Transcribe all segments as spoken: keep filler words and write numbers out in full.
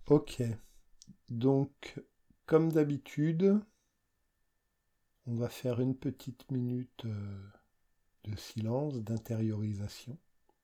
Ok, donc comme d'habitude, on va faire une petite minute euh, de silence, d'intériorisation.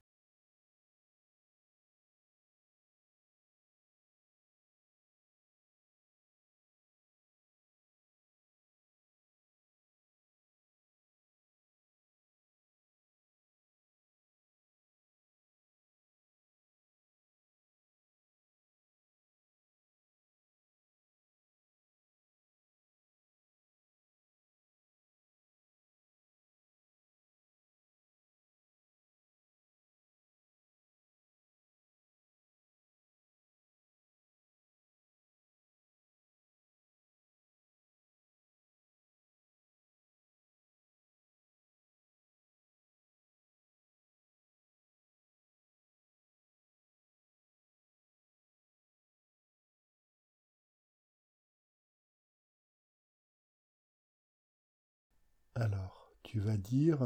Alors, tu vas dire,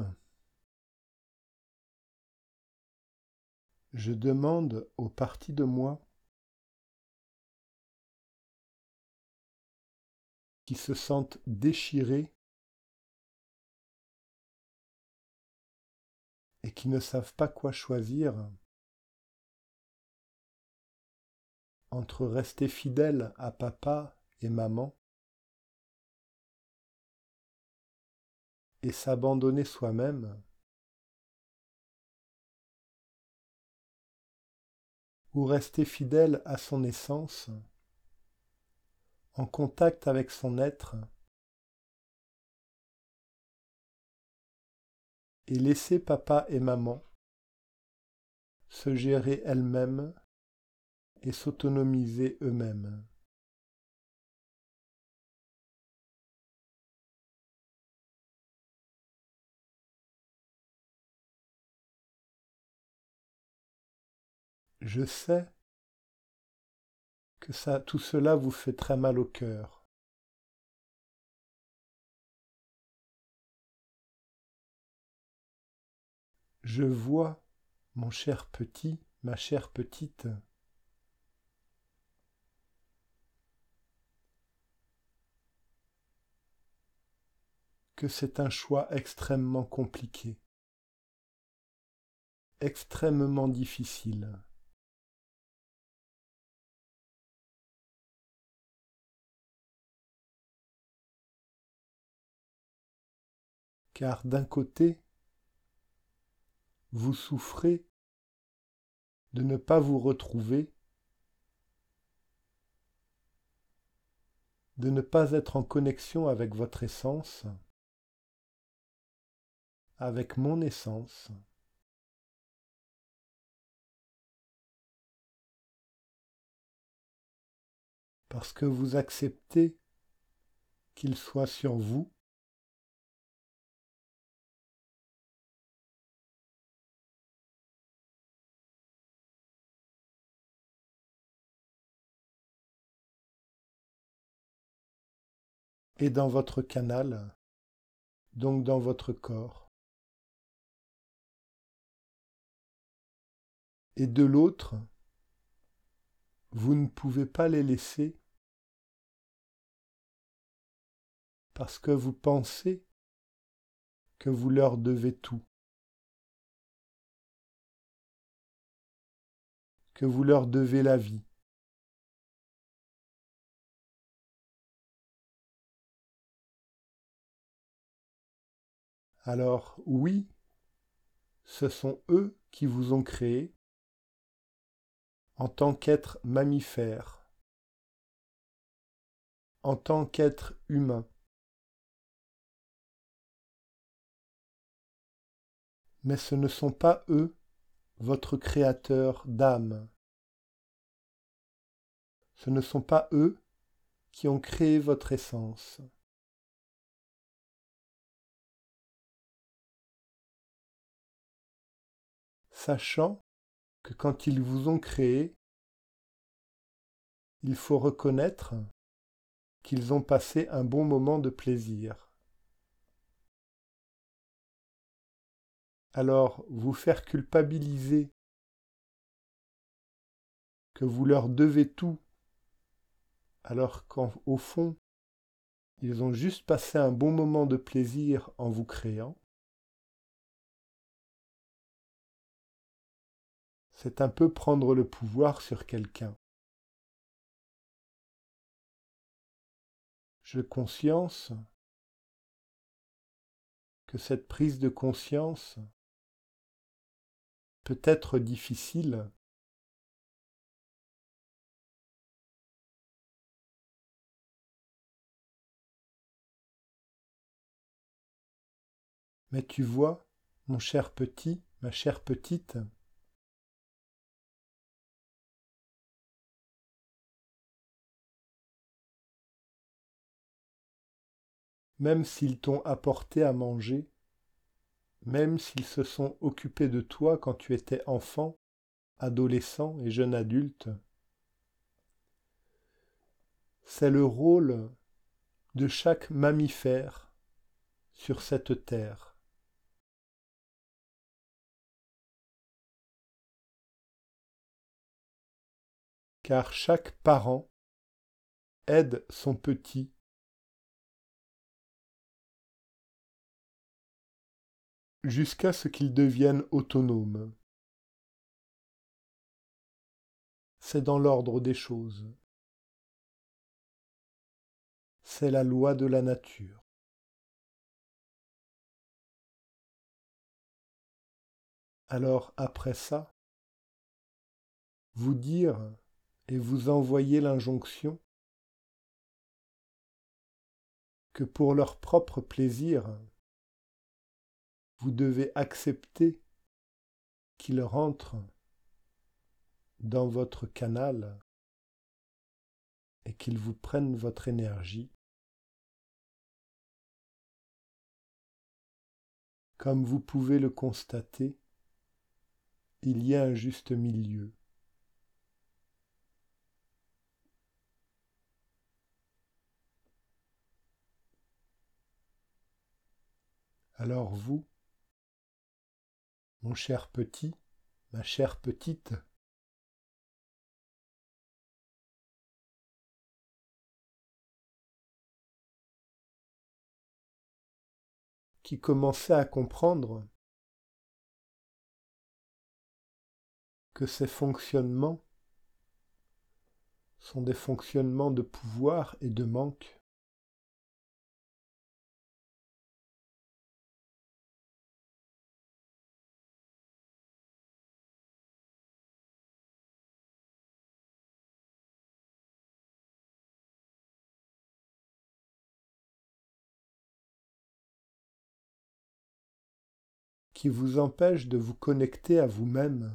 je demande aux parties de moi qui se sentent déchirées et qui ne savent pas quoi choisir entre rester fidèles à papa et maman et s'abandonner soi-même, ou rester fidèle à son essence, en contact avec son être, et laisser papa et maman se gérer elles-mêmes et s'autonomiser eux-mêmes. Je sais que ça, tout cela vous fait très mal au cœur. Je vois, mon cher petit, ma chère petite, que c'est un choix extrêmement compliqué, extrêmement difficile. Car d'un côté, vous souffrez de ne pas vous retrouver, de ne pas être en connexion avec votre essence, avec mon essence, parce que vous acceptez qu'il soit sur vous, et dans votre canal, donc dans votre corps. Et de l'autre, vous ne pouvez pas les laisser parce que vous pensez que vous leur devez tout, que vous leur devez la vie. Alors oui, ce sont eux qui vous ont créé en tant qu'être mammifère, en tant qu'être humain. Mais ce ne sont pas eux, votre créateur d'âme. Ce ne sont pas eux qui ont créé votre essence. Sachant que quand ils vous ont créé, il faut reconnaître qu'ils ont passé un bon moment de plaisir. Alors, vous faire culpabiliser que vous leur devez tout alors qu'au fond, ils ont juste passé un bon moment de plaisir en vous créant, c'est un peu prendre le pouvoir sur quelqu'un. J'ai conscience que cette prise de conscience peut être difficile, mais tu vois, mon cher petit, ma chère petite, même s'ils t'ont apporté à manger, même s'ils se sont occupés de toi quand tu étais enfant, adolescent et jeune adulte, c'est le rôle de chaque mammifère sur cette terre. Car chaque parent aide son petit jusqu'à ce qu'il devienne autonome. C'est dans l'ordre des choses. C'est la loi de la nature. Alors après ça, vous dire et vous envoyer l'injonction que pour leur propre plaisir, vous devez accepter qu'ils rentrent dans votre canal et qu'ils vous prennent votre énergie. Comme vous pouvez le constater, il y a un juste milieu. Alors vous, mon cher petit, ma chère petite, qui commençait à comprendre que ces fonctionnements sont des fonctionnements de pouvoir et de manque, qui vous empêchent de vous connecter à vous-même,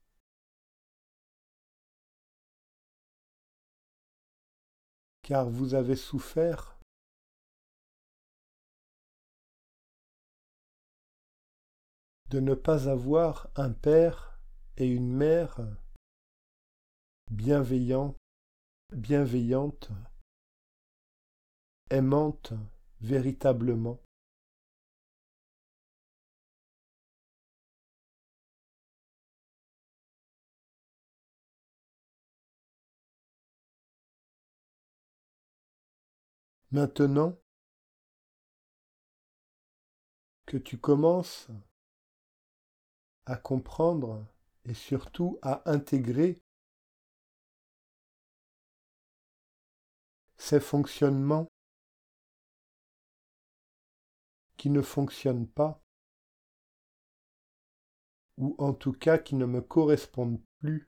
car vous avez souffert de ne pas avoir un père et une mère bienveillants, bienveillantes, aimantes véritablement. Maintenant que tu commences à comprendre et surtout à intégrer ces fonctionnements qui ne fonctionnent pas, ou en tout cas qui ne me correspondent plus,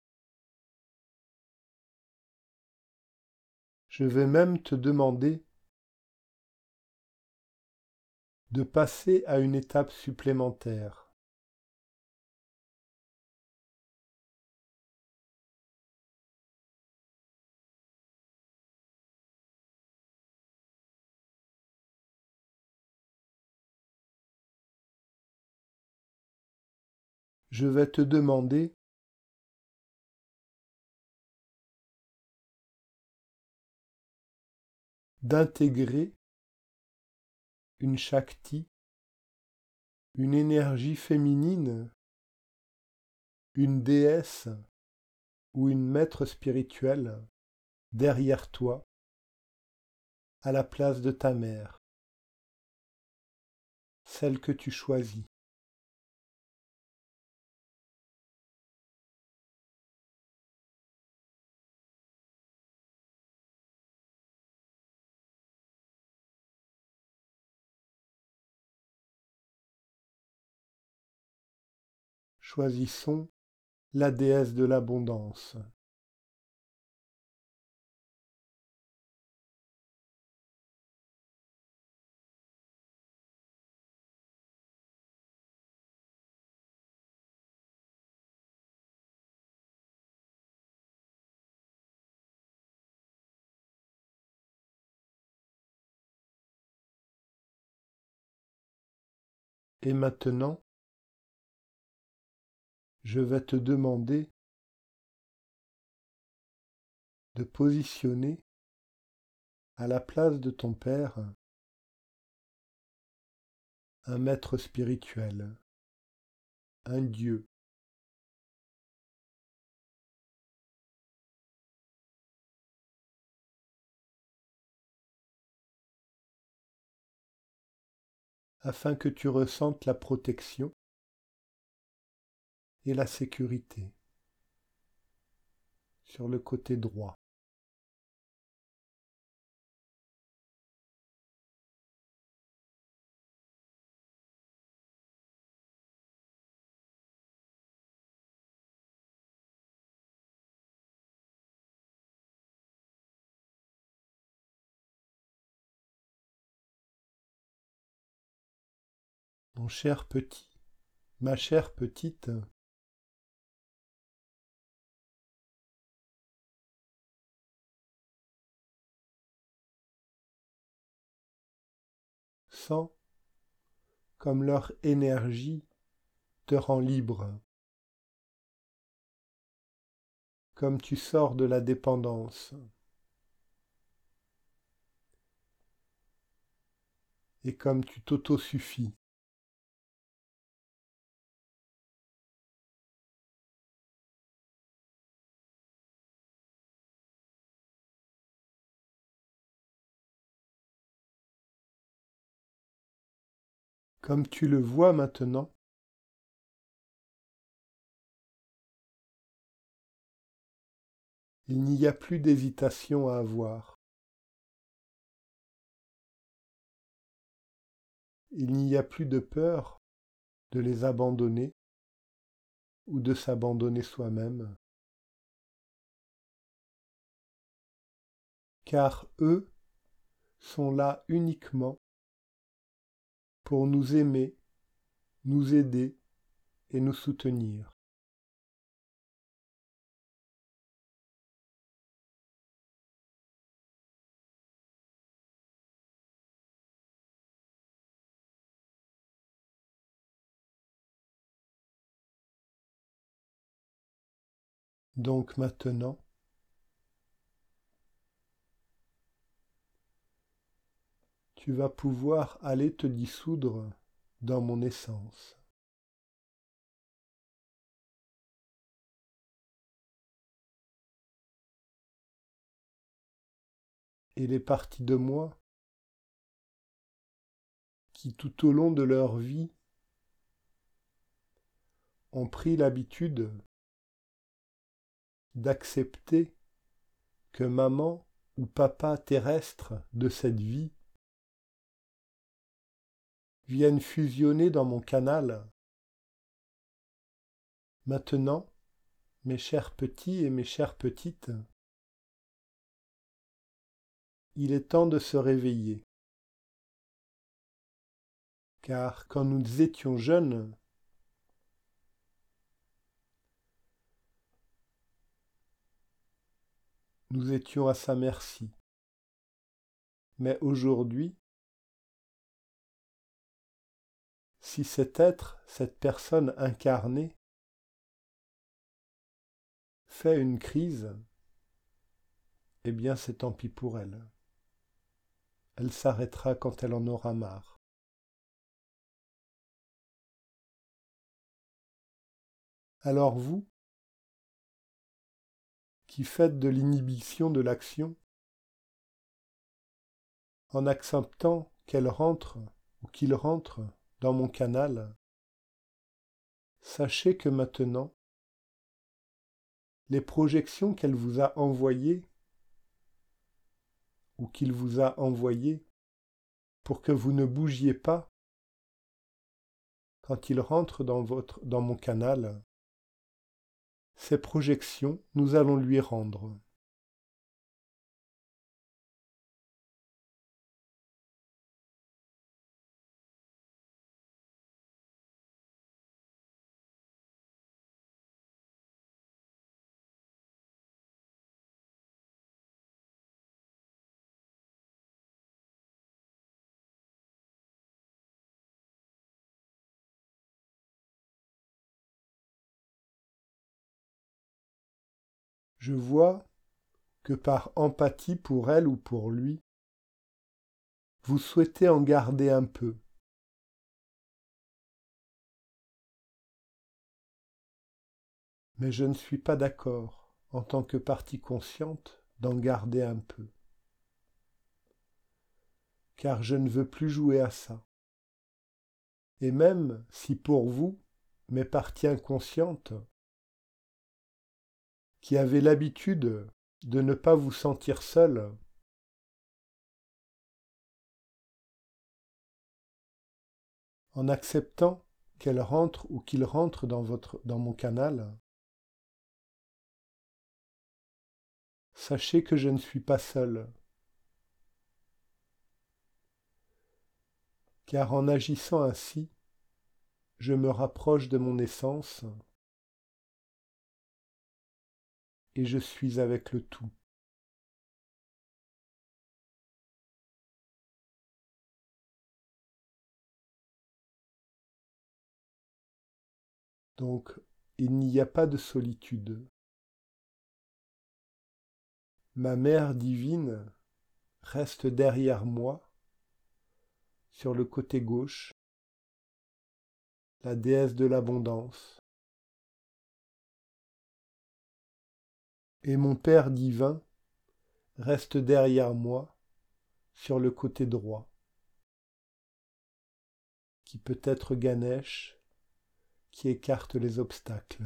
je vais même te demander de passer à une étape supplémentaire. Je vais te demander d'intégrer une Shakti, une énergie féminine, une déesse ou une maître spirituelle derrière toi, à la place de ta mère, celle que tu choisis. Choisissons la déesse de l'abondance. Et maintenant, je vais te demander de positionner à la place de ton père un maître spirituel, un dieu, afin que tu ressentes la protection et la sécurité sur le côté droit. Mon cher petit, ma chère petite, sens comme leur énergie te rend libre, comme tu sors de la dépendance, et comme tu t'autosuffis. Comme tu le vois maintenant, il n'y a plus d'hésitation à avoir. Il n'y a plus de peur de les abandonner ou de s'abandonner soi-même, car eux sont là uniquement pour nous aimer, nous aider et nous soutenir. Donc maintenant, tu vas pouvoir aller te dissoudre dans mon essence. Et les parties de moi qui tout au long de leur vie ont pris l'habitude d'accepter que maman ou papa terrestre de cette vie viennent fusionner dans mon canal. Maintenant, mes chers petits et mes chères petites, il est temps de se réveiller. Car quand nous étions jeunes, nous étions à sa merci. Mais aujourd'hui, si cet être, cette personne incarnée, fait une crise, eh bien c'est tant pis pour elle. Elle s'arrêtera quand elle en aura marre. Alors vous, qui faites de l'inhibition de l'action, en acceptant qu'elle rentre ou qu'il rentre dans mon canal, sachez que maintenant, les projections qu'elle vous a envoyées ou qu'il vous a envoyées pour que vous ne bougiez pas quand il rentre dans, votre, dans mon canal, ces projections, nous allons lui rendre. Je vois que par empathie pour elle ou pour lui, vous souhaitez en garder un peu. Mais je ne suis pas d'accord, en tant que partie consciente, d'en garder un peu. Car je ne veux plus jouer à ça. Et même si pour vous, mes parties inconscientes, qui avez l'habitude de ne pas vous sentir seul, en acceptant qu'elle rentre ou qu'il rentre dans, votre, dans mon canal, sachez que je ne suis pas seul. Car en agissant ainsi, je me rapproche de mon essence et je suis avec le tout. Donc, il n'y a pas de solitude. Ma mère divine reste derrière moi, sur le côté gauche, la déesse de l'abondance. Et mon Père divin reste derrière moi, sur le côté droit, qui peut être Ganesh, qui écarte les obstacles.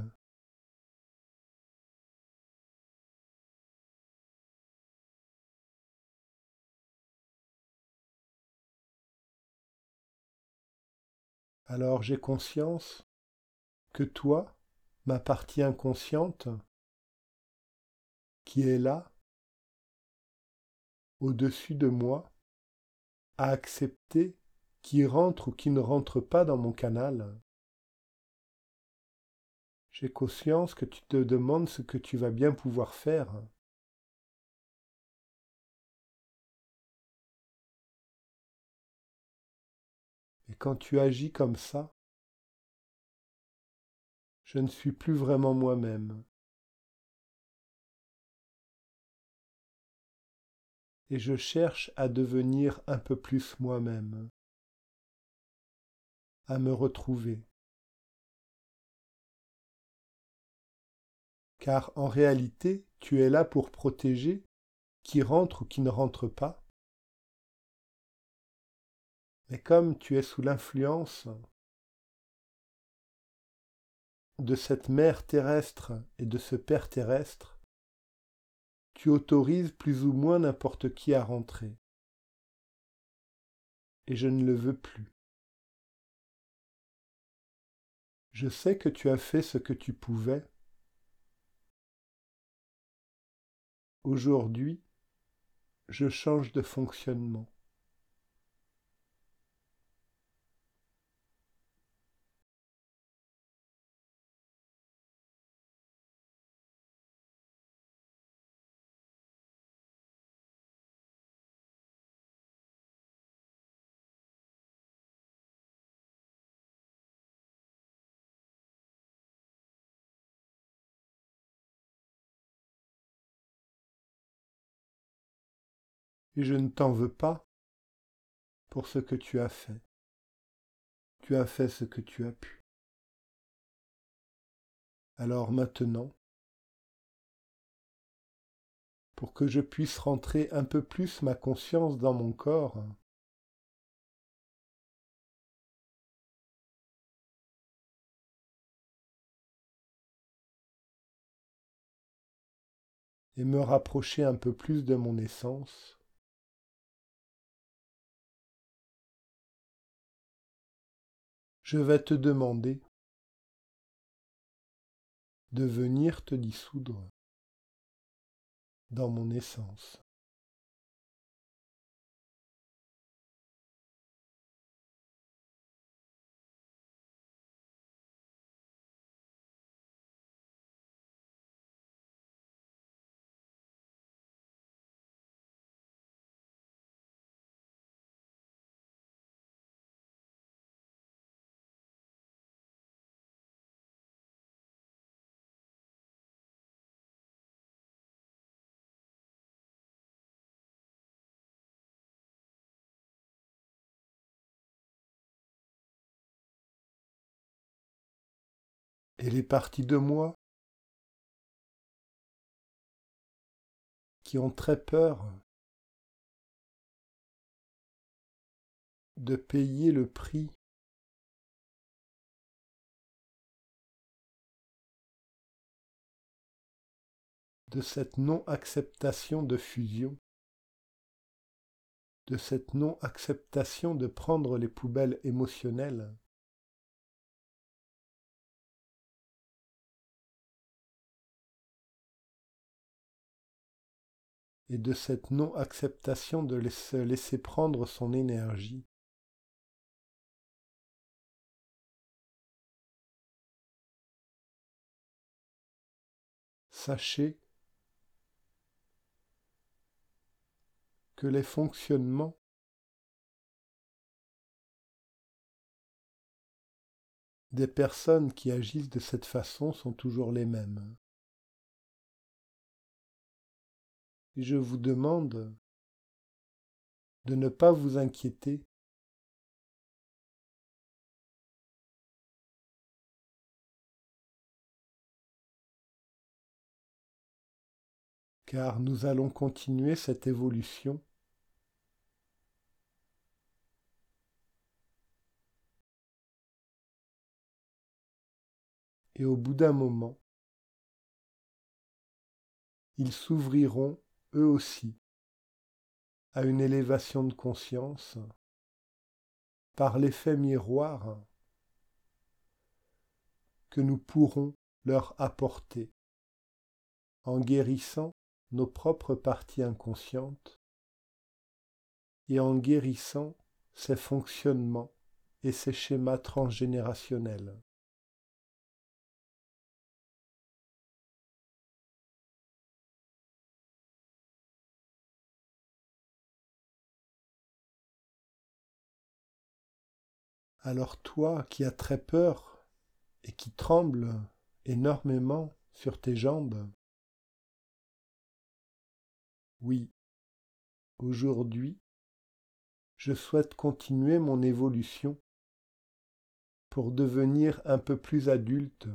Alors j'ai conscience que toi, ma partie inconsciente, qui est là, au-dessus de moi, a accepté qui rentre ou qui ne rentre pas dans mon canal. J'ai conscience que tu te demandes ce que tu vas bien pouvoir faire. Et quand tu agis comme ça, je ne suis plus vraiment moi-même. Et je cherche à devenir un peu plus moi-même, à me retrouver. Car en réalité, tu es là pour protéger qui rentre ou qui ne rentre pas. Mais comme tu es sous l'influence de cette mère terrestre et de ce père terrestre, tu autorises plus ou moins n'importe qui à rentrer. Et je ne le veux plus. Je sais que tu as fait ce que tu pouvais. Aujourd'hui, je change de fonctionnement. Et je ne t'en veux pas pour ce que tu as fait. Tu as fait ce que tu as pu. Alors maintenant, pour que je puisse rentrer un peu plus ma conscience dans mon corps. Et me rapprocher un peu plus de mon essence. Je vais te demander de venir te dissoudre dans mon essence. Et les parties de moi qui ont très peur de payer le prix de cette non-acceptation de fusion, de cette non-acceptation de prendre les poubelles émotionnelles, et de cette non-acceptation de se laisser prendre son énergie. Sachez que les fonctionnements des personnes qui agissent de cette façon sont toujours les mêmes. Et je vous demande de ne pas vous inquiéter car nous allons continuer cette évolution et au bout d'un moment, ils s'ouvriront eux aussi à une élévation de conscience par l'effet miroir que nous pourrons leur apporter en guérissant nos propres parties inconscientes et en guérissant ces fonctionnements et ces schémas transgénérationnels. Alors toi qui as très peur et qui trembles énormément sur tes jambes, oui, aujourd'hui, je souhaite continuer mon évolution pour devenir un peu plus adulte,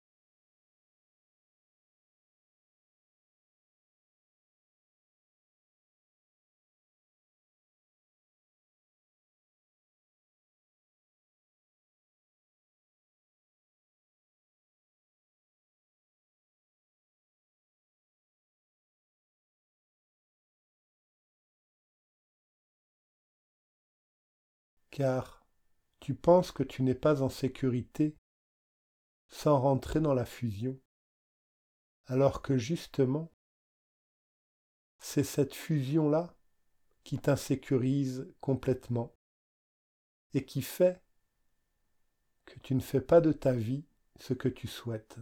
car tu penses que tu n'es pas en sécurité sans rentrer dans la fusion, alors que justement, c'est cette fusion-là qui t'insécurise complètement et qui fait que tu ne fais pas de ta vie ce que tu souhaites.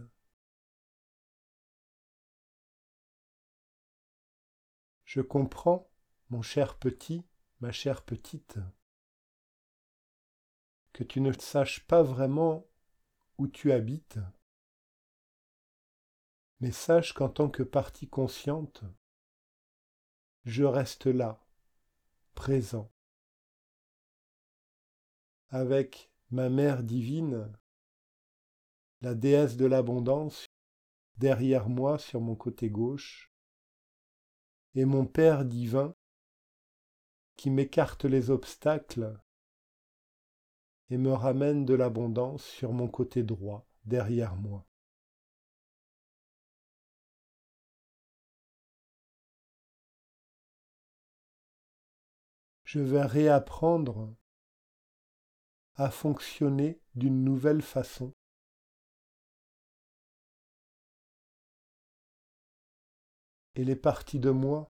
Je comprends, mon cher petit, ma chère petite, que tu ne saches pas vraiment où tu habites, mais sache qu'en tant que partie consciente, je reste là, présent, avec ma mère divine, la déesse de l'abondance, derrière moi sur mon côté gauche, et mon Père divin qui m'écarte les obstacles et me ramène de l'abondance sur mon côté droit, derrière moi. Je vais réapprendre à fonctionner d'une nouvelle façon. Et les parties de moi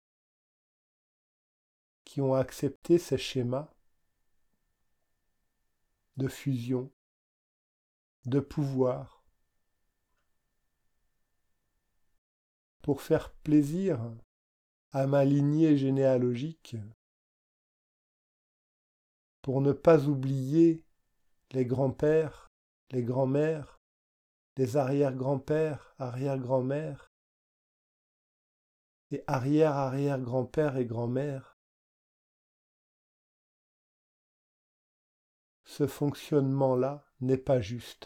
qui ont accepté ces schémas de fusion, de pouvoir, pour faire plaisir à ma lignée généalogique, pour ne pas oublier les grands-pères, les grands-mères, les arrière-grands-pères, arrière-grand-mères, et arrière-arrière-grand-père et grand-mère. Ce fonctionnement-là n'est pas juste.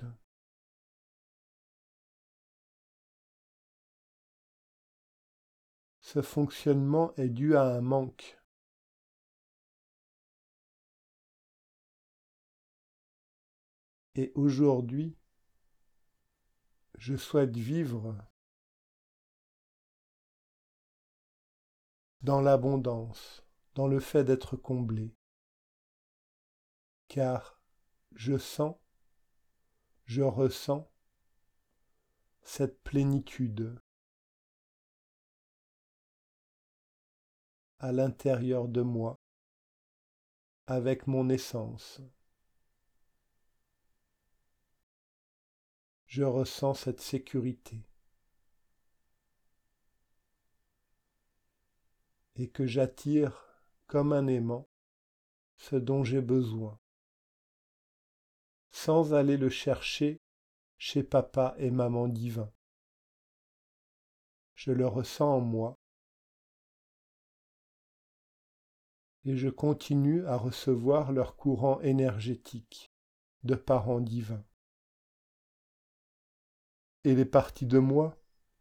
Ce fonctionnement est dû à un manque. Et aujourd'hui, je souhaite vivre dans l'abondance, dans le fait d'être comblé, car je sens, je ressens cette plénitude à l'intérieur de moi, avec mon essence. Je ressens cette sécurité et que j'attire comme un aimant ce dont j'ai besoin, sans aller le chercher chez papa et maman divins. Je le ressens en moi et je continue à recevoir leur courant énergétique de parents divins. Et les parties de moi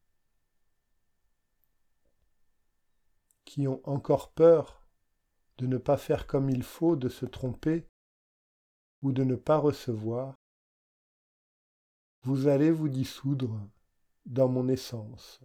qui ont encore peur de ne pas faire comme il faut, de se tromper ou de ne pas recevoir, vous allez vous dissoudre dans mon essence.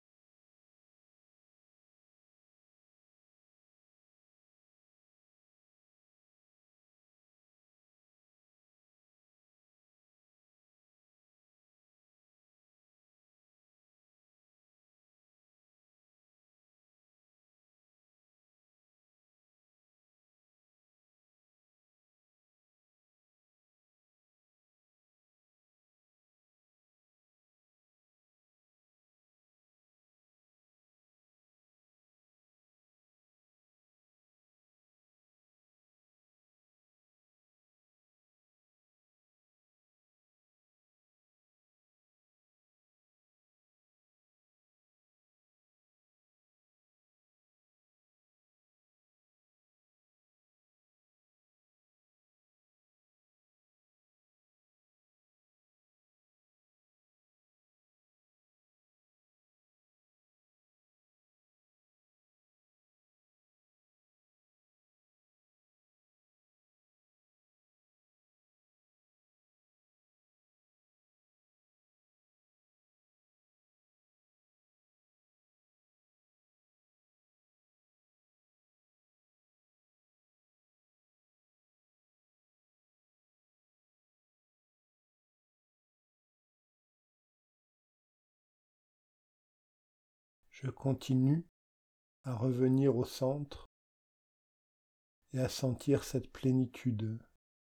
Je continue à revenir au centre et à sentir cette plénitude.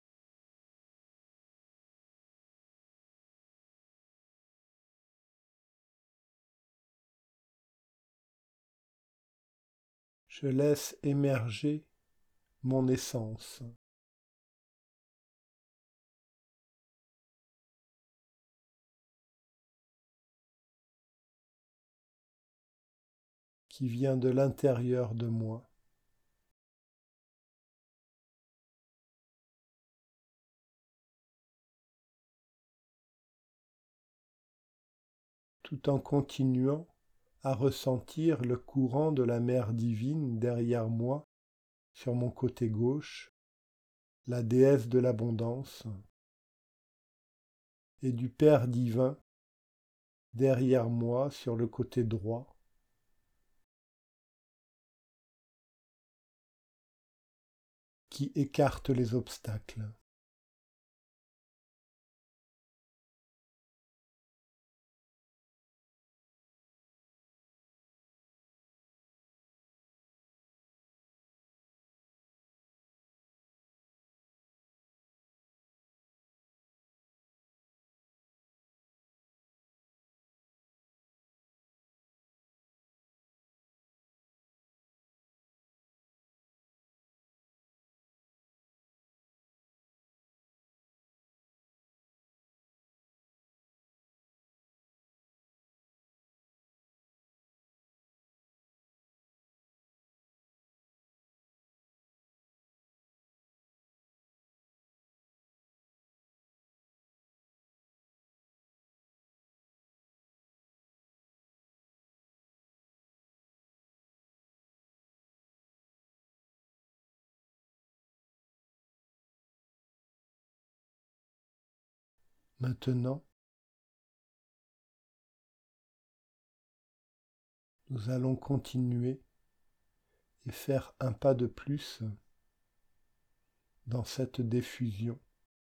Je laisse émerger mon essence. Qui vient de l'intérieur de moi. Tout en continuant à ressentir le courant de la mer divine derrière moi, sur mon côté gauche, la déesse de l'abondance, et du Père divin derrière moi sur le côté droit, qui écarte les obstacles. Maintenant, nous allons continuer et faire un pas de plus dans cette diffusion.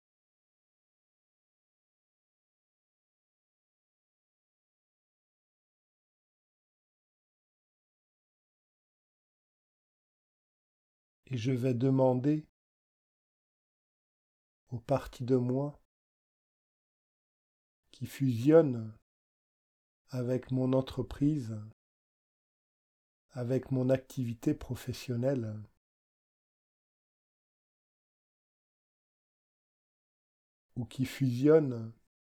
Et je vais demander aux parties de moi qui fusionnent avec mon entreprise, avec mon activité professionnelle, ou qui fusionnent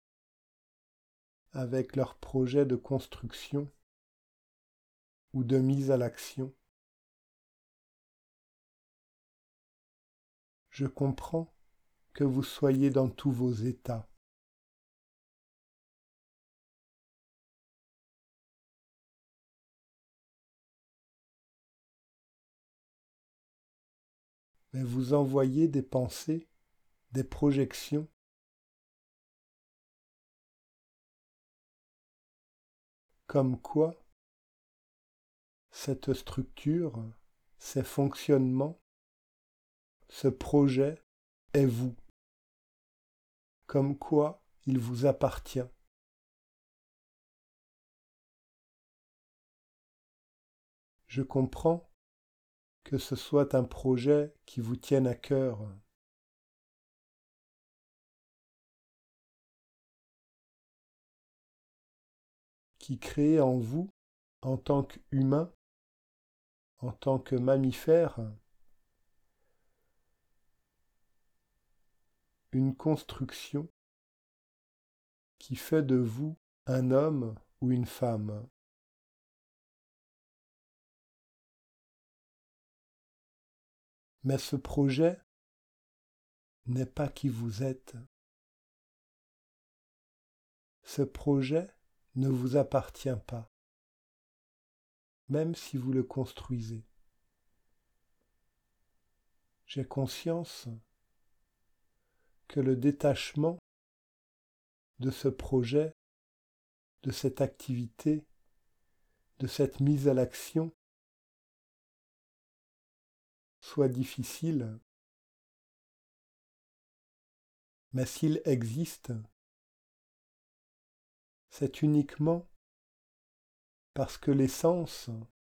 avec leurs projets de construction ou de mise à l'action. Je comprends que vous soyez dans tous vos états. Mais vous envoyez des pensées, des projections, comme quoi cette structure, ces fonctionnements, ce projet est vous, comme quoi il vous appartient. Je comprends que ce soit un projet qui vous tienne à cœur. Qui crée en vous, en tant qu'humain, en tant que mammifère, une construction qui fait de vous un homme ou une femme. Mais ce projet n'est pas qui vous êtes. Ce projet ne vous appartient pas, même si vous le construisez. J'ai conscience que le détachement de ce projet, de cette activité, de cette mise à l'action soit difficile, mais s'il existe, c'est uniquement parce que l'essence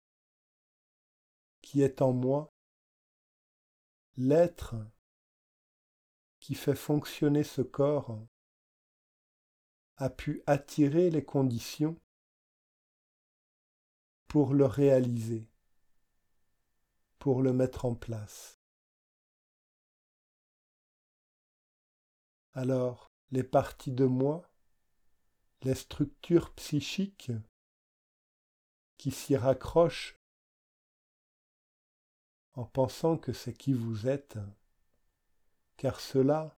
qui est en moi, l'être qui fait fonctionner ce corps, a pu attirer les conditions pour le réaliser, pour le mettre en place. Alors, les parties de moi, les structures psychiques qui s'y raccrochent en pensant que c'est qui vous êtes, car cela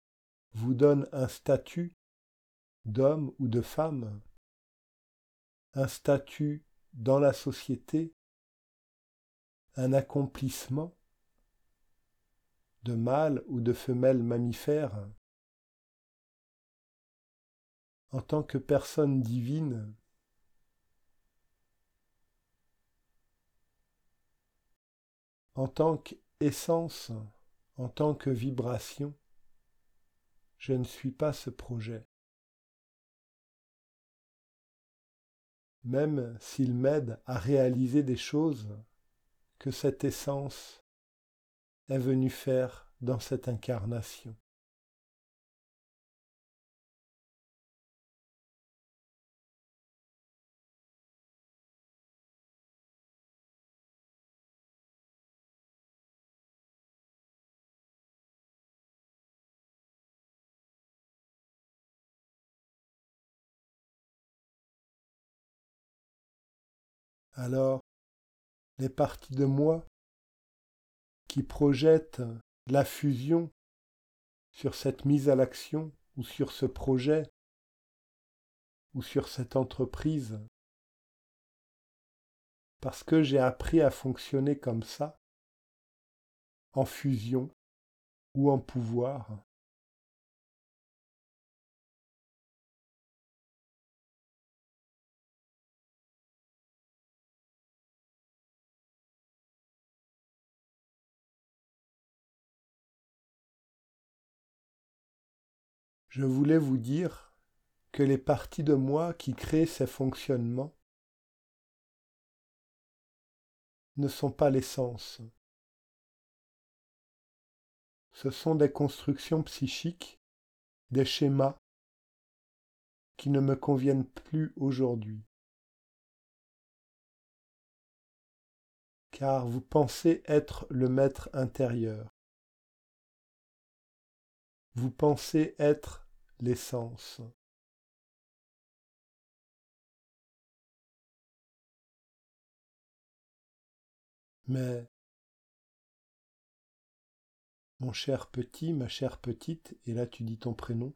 vous donne un statut d'homme ou de femme, un statut dans la société, un accomplissement de mâle ou de femelle mammifère. En tant que personne divine, en tant qu'essence, en tant que vibration, je ne suis pas ce projet. Même s'il m'aide à réaliser des choses que cette essence est venue faire dans cette incarnation. Alors, les parties de moi qui projettent la fusion sur cette mise à l'action ou sur ce projet ou sur cette entreprise, parce que j'ai appris à fonctionner comme ça, en fusion ou en pouvoir. Je voulais vous dire que les parties de moi qui créent ces fonctionnements ne sont pas l'essence. Ce sont des constructions psychiques, des schémas qui ne me conviennent plus aujourd'hui. Car vous pensez être le maître intérieur. Vous pensez être l'essence. Mais, mon cher petit, ma chère petite, et là tu dis ton prénom,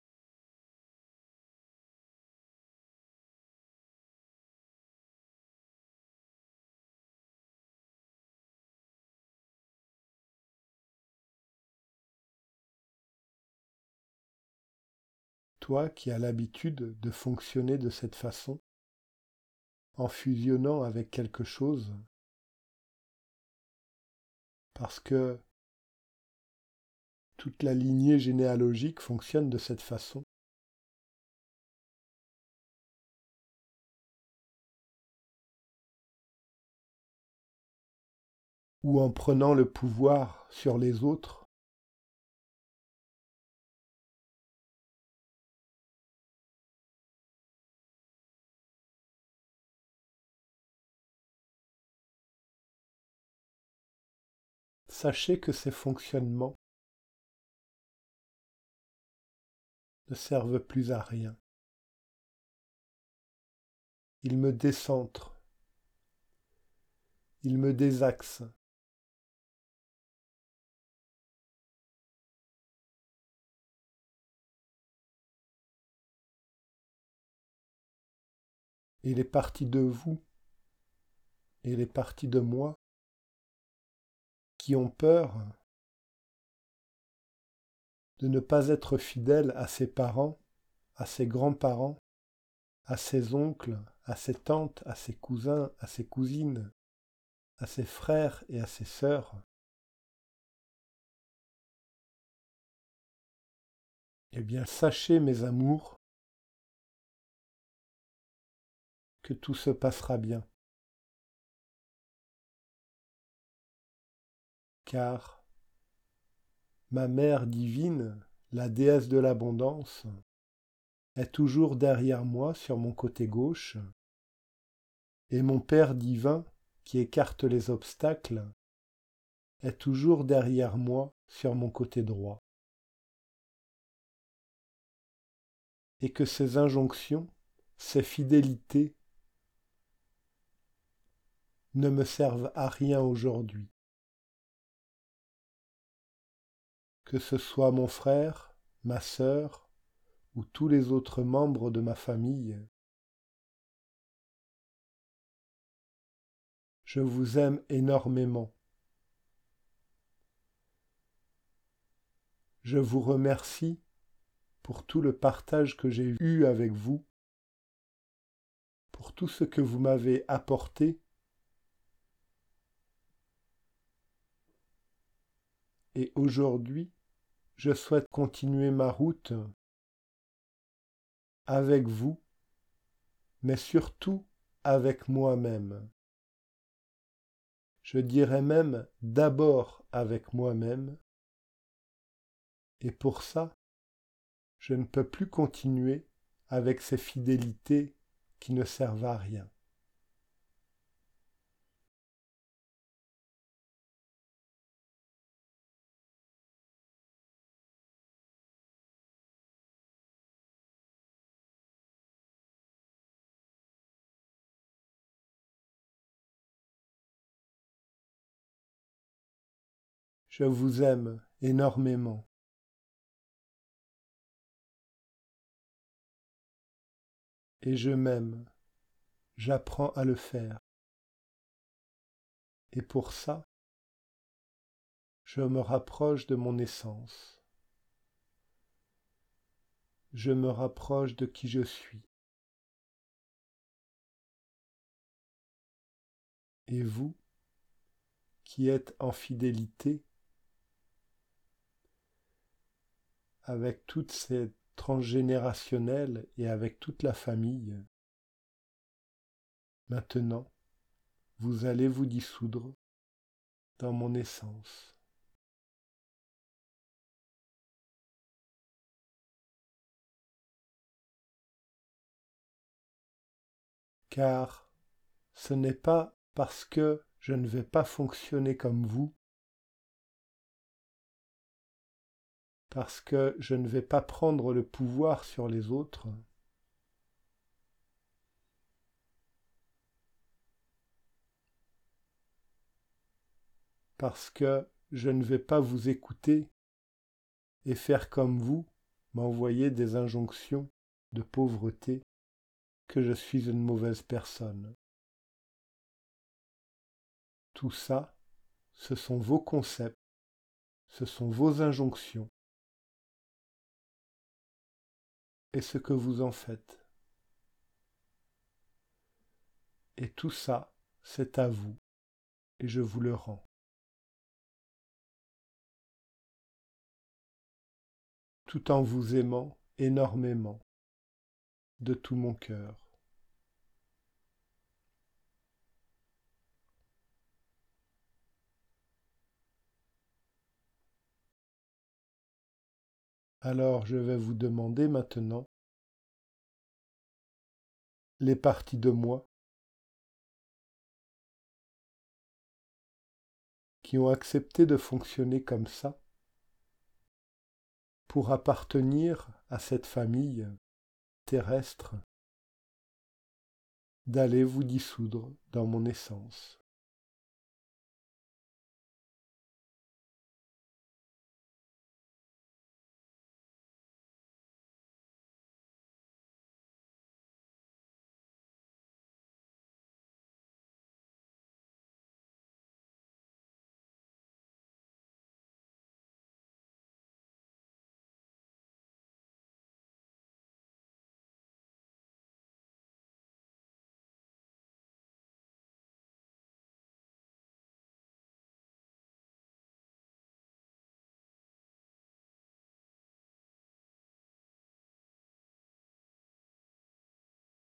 toi qui as l'habitude de fonctionner de cette façon, en fusionnant avec quelque chose, parce que toute la lignée généalogique fonctionne de cette façon. Ou en prenant le pouvoir sur les autres, sachez que ces fonctionnements ne servent plus à rien. Ils me décentrent, ils me désaxent. Et les parties de vous et les parties de moi qui ont peur de ne pas être fidèles à ses parents, à ses grands-parents, à ses oncles, à ses tantes, à ses cousins, à ses cousines, à ses frères et à ses sœurs, eh bien sachez, mes amours, que tout se passera bien. Car ma mère divine, la déesse de l'abondance, est toujours derrière moi sur mon côté gauche, et mon Père divin, qui écarte les obstacles, est toujours derrière moi sur mon côté droit. Et que ces injonctions, ces fidélités ne me servent à rien aujourd'hui. Que ce soit mon frère, ma sœur ou tous les autres membres de ma famille, Je vous aime énormément. Je vous remercie pour tout le partage que j'ai eu avec vous, pour tout ce que vous m'avez apporté. Et aujourd'hui, je souhaite continuer ma route avec vous, mais surtout avec moi-même. Je dirais même d'abord avec moi-même. Et pour ça, je ne peux plus continuer avec ces fidélités qui ne servent à rien. Je vous aime énormément. Et je m'aime. J'apprends à le faire. Et pour ça, je me rapproche de mon essence. Je me rapproche de qui je suis. Et vous, qui êtes en fidélité avec toute cette transgénérationnelle et avec toute la famille, maintenant, vous allez vous dissoudre dans mon essence. Car ce n'est pas parce que je ne vais pas fonctionner comme vous, parce que je ne vais pas prendre le pouvoir sur les autres, parce que je ne vais pas vous écouter et faire comme vous, m'envoyer des injonctions de pauvreté, que je suis une mauvaise personne. Tout ça, ce sont vos concepts, ce sont vos injonctions, et ce que vous en faites. Et tout ça, c'est à vous, et je vous le rends. Tout en vous aimant énormément, de tout mon cœur. Alors je vais vous demander maintenant les parties de moi qui ont accepté de fonctionner comme ça pour appartenir à cette famille terrestre, d'aller vous dissoudre dans mon essence.